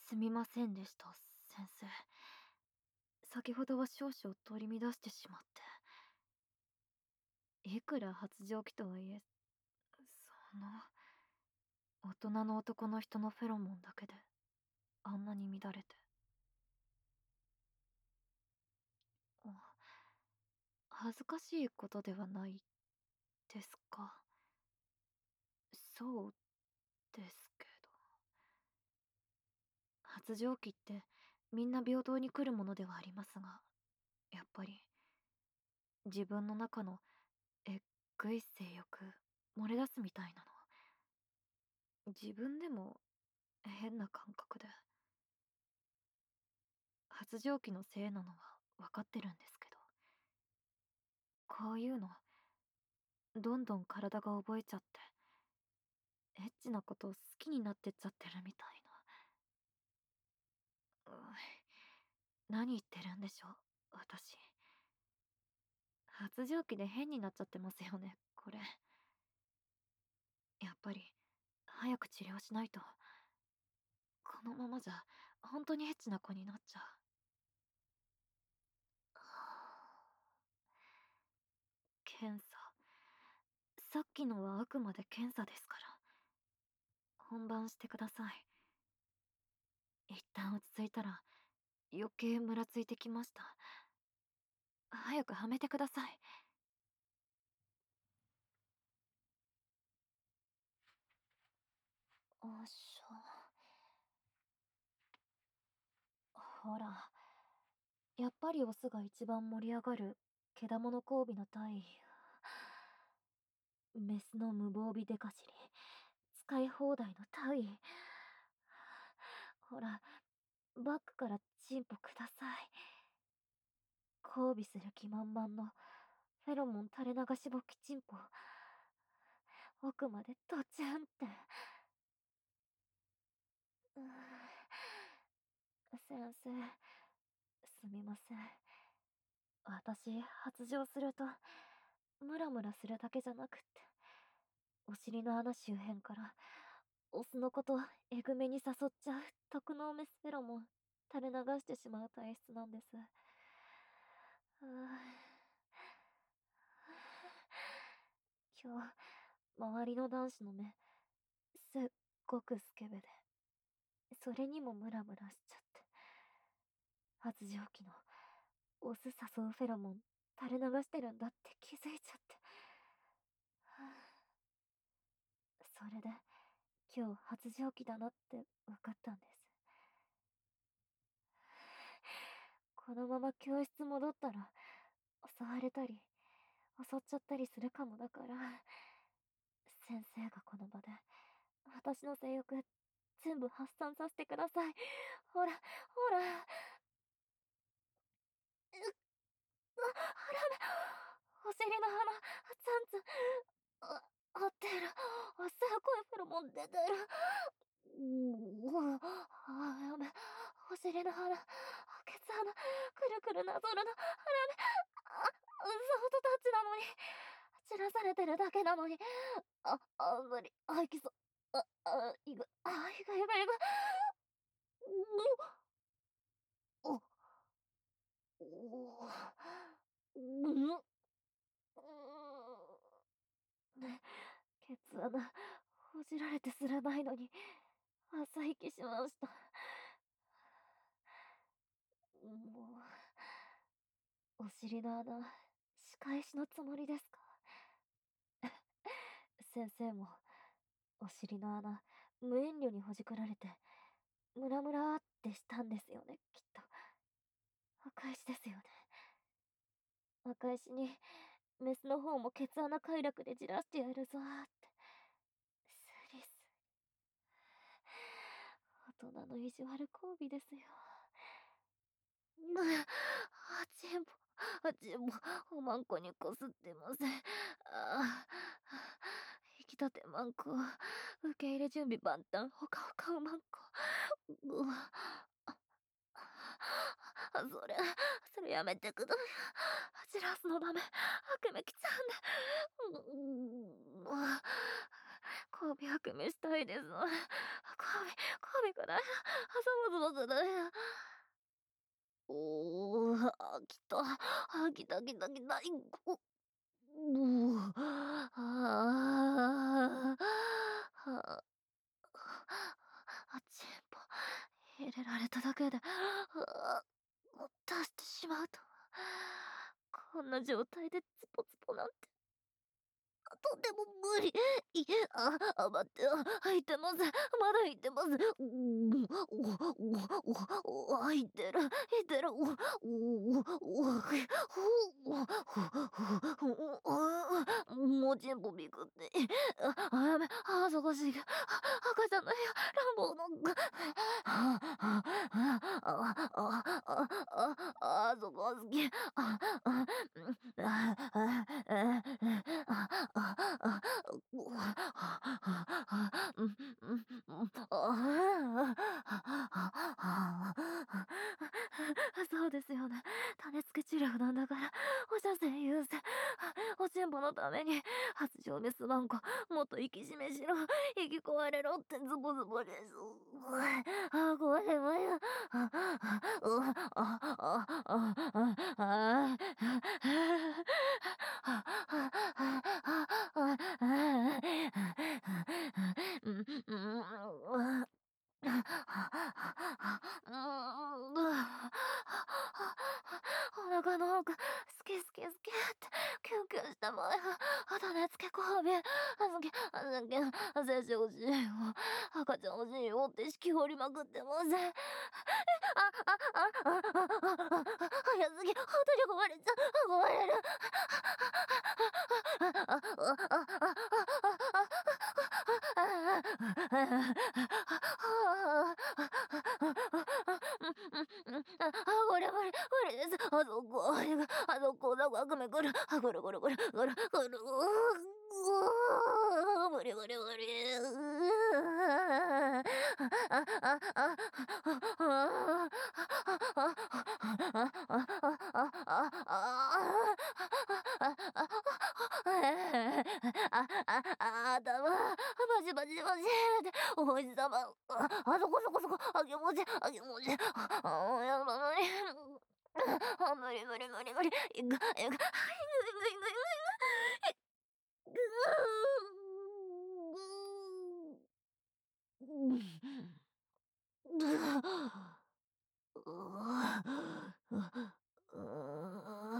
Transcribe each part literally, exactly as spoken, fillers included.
すみませんでした、先生。先ほどは少々取り乱してしまって。いくら発情期とはいえ、その、大人の男の人のフェロモンだけで、あんなに乱れて。あ、恥ずかしいことではないですか。そうですけど。発情期ってみんな平等に来るものではありますが、やっぱり自分の中のえっぐい性欲漏れ出すみたいなの、自分でも変な感覚で。発情期のせいなのは分かってるんですけど、こういうのどんどん体が覚えちゃって、エッチなことを好きになってっちゃってるみたいな。うぅ、何言ってるんでしょう、私。発情期で変になっちゃってますよね、これ。やっぱり早く治療しないと。このままじゃほんとにエッチな子になっちゃう。検査。さっきのはあくまで検査ですから。本番してください。一旦落ち着いたら余計ムラついてきました。早くはめてください。おっしょ。ほら、やっぱりオスが一番盛り上がるけだもの交尾の体位。メスの無防備でかしり、使い放題の体位。ほら、バックからチンポください。交尾する気満々のフェロモン垂れ流しボキチンポ。奥までドチュンって。うー先生、すみません。私、発情すると、ムラムラするだけじゃなくって、お尻の穴周辺から、オスのことえぐめに誘っちゃう特能メスフェロモン垂れ流してしまう体質なんです。うー今日、周りの男子の目、すっごくスケベで、それにもムラムラしちゃって。発情期のオス誘うフェロモン垂れ流してるんだって気づいちゃって。それで今日発情期だなって分かったんです。このまま教室戻ったら襲われたり襲っちゃったりするかもだから、先生がこの場で私の性欲全部発散させてください。ほらほら。うっ、あ、腹目、お尻の鼻ツンツン、あ合ってる。あ、すごいフェロモン出てる。うう、あ、やべ、お尻の鼻、ケツ穴、くるくるなぞるの、腹目、あ、ソフトタッチなのに、散らされてるだけなのに、あ、あ、無理、あ、いきそう。あ、あ、いく、あ、いくいくいく。うお。おお。ぬぬ。うーん。ね、ケツ穴、ほじられてすらないのに、朝息しました。もう、お尻の穴、仕返しのつもりですか？先生も、お尻の穴、無遠慮にほじくられて、ムラムラってしたんですよね、きっと。お返しですよね。お返しに、メスの方もケツ穴快楽でじらしてやるぞーって。スリスリ。大人の意地悪交尾ですよ。なあ、チンポ、チンポ、おまんこにこすってません。ああ、引き立てまんこ、受け入れ準備万端、ほかほかうまんこ。うわ、それ、それやめてください。じらすのダメ。悪夢来ちゃうんで。うう、交尾悪夢したいです。 髪から挟むぞだよ。おお、あ、来た。あ、来た来た来た。いお、おお、ああ、はあ、チンポ入れられただけで、ああ、出してしまうとは。こんな状態でツポツポなんて、とても無理。いあ、あ、待って、あ、入ってます。まだ入ってます。うーん、おおおお、入ってる、入ってる。おおおお、おおお、もうチンポびくって。あ、あ、やべ、恥ずかしい。あ、赤ちゃんの部屋、乱暴の、ああ、ああ、ああ、ああ、あそこ好き。あ、あ、うん、ああ、ああ、ああ、あ、うわ、うん、うん、うん、ああ、そうですよね。種付け治療なんだから、放射線優先。おちんぽのために、発情メスワンコ、もっと生き締めしろ。生き壊れろってズボズボです。あ、壊れまや。あ、あ、あ、あ、あ、あ、あ、うん、うん、お腹の奥、好き好き好きってキュンキュンしたまえ。あとねつけこはび、あずき、あずき、精子欲しいよ。赤ちゃん欲しいよって引き掘りまくってます。あ、あ、あ、あ、あ、あ、あ、早すぎ、本当に壊れちゃう、壊れる。あ、あ、あ、あ、あ、あ、これこれこれです。あそこ、あそこだ、ワクメくる。あ、これこれこれ、これ、これ、うわ、無理無理無理。あ、あ、あ、あ、あ、あ、あ、頭、バチバチバチって、お星様、あ、あそこそこそこ、あげもち、あげもち、あ、やだ、無理。あ、無理無理無理無理。いく、いく、はい、ぐいぐいぐいぐいぐー。ぐー。うわ、う、う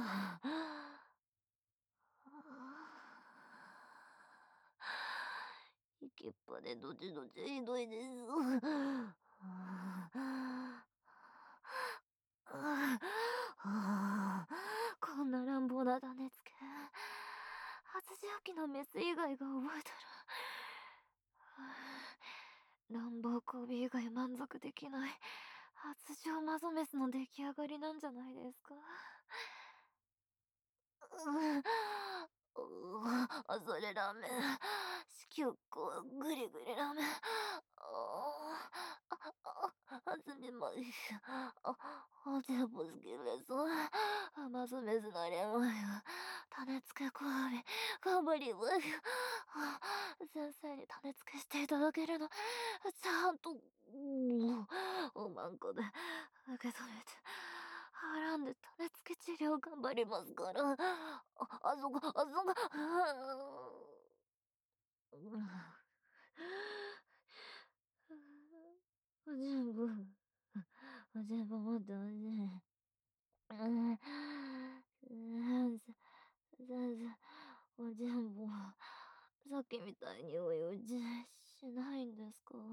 行きっぱでどちどちひどいです。こんな乱暴な種付け、発情期のメス以外が覚えたら、乱暴交尾以外満足できない発情マゾメスの出来上がりなんじゃないですか。ううあ、それラーメン。子宮口ぐりぐりラーメン。ああ、あ、あ、すみません。あ、あ、全部好きです。まずめずなれまい。種付けこわび、頑張ります。先生に種付けしていただけるの、ちゃんと、おまんこで受け止めて。はらんで種付け治療頑張りますから。あ、あそこ、あそこ。うん。全部、全部持ってほしい。うん。先生、先生、お全部、さっきみたいにお湯打ちしないんですか？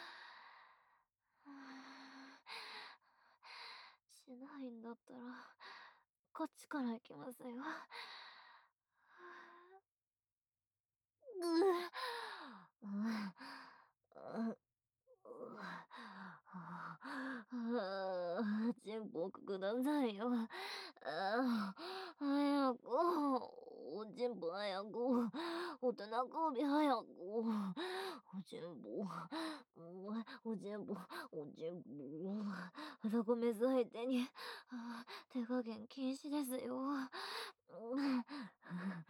しないんだったら、こっちから行きますよ。ぐう、うん、う、ああ、チンポくださいよ。ああ、早く、おちんぽ早く、大人首早く、おちんぽ、おちんぽ、おちんぽ、そこメス相手に、あ手加減禁止ですよ。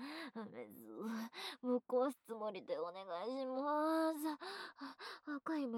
メス、ぶっ壊すつもりでお願いします。赤い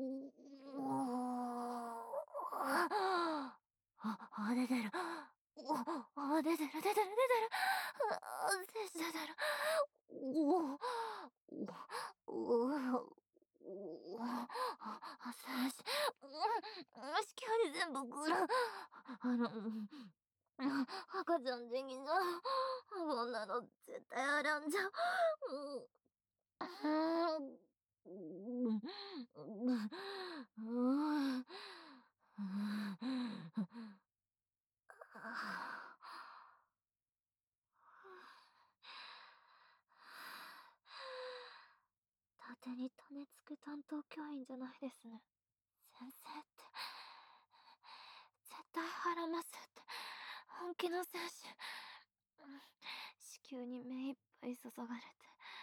あ、あ、出てる。お、あ、出てる出てる出てる。あ、摂取出てる。おお、おお、おお、あ、摂取、うん、子宮に全部くる。あの、うん、赤ちゃんできちゃう。こんなの絶対洗んじゃう。うん。うん。うん。うん。伊達に種付け担当教員じゃないですね。先生って、絶対腹ますって、本気の選手。うん、子宮に目いっぱい注がれて、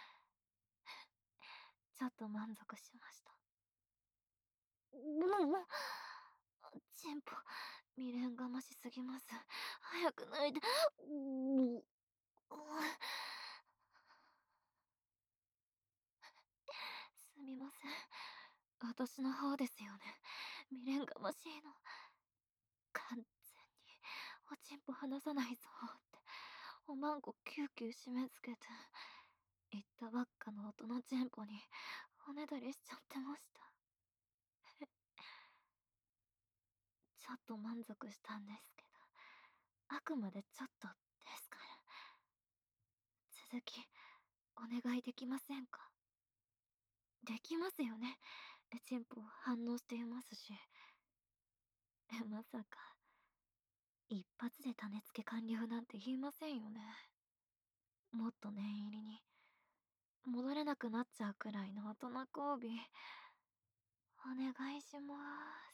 ちょっと満足しました。うん、チンポ、未練がましすぎます。早く脱いで。うん、すみません。私の方ですよね。未練がましいの。完全に、おちんぽ離さないぞって、おまんこキューキュー締め付けて、言ったばっかの音のチンポに、おねだりしちゃってました。ちょっと満足したんですけど、あくまでちょっとですから。続き、お願いできませんか？できますよね。チンポ反応していますし。まさか、一発で種付け完了なんて言いませんよね。もっと念入りに。戻れなくなっちゃうくらいの大人交尾、お願いします。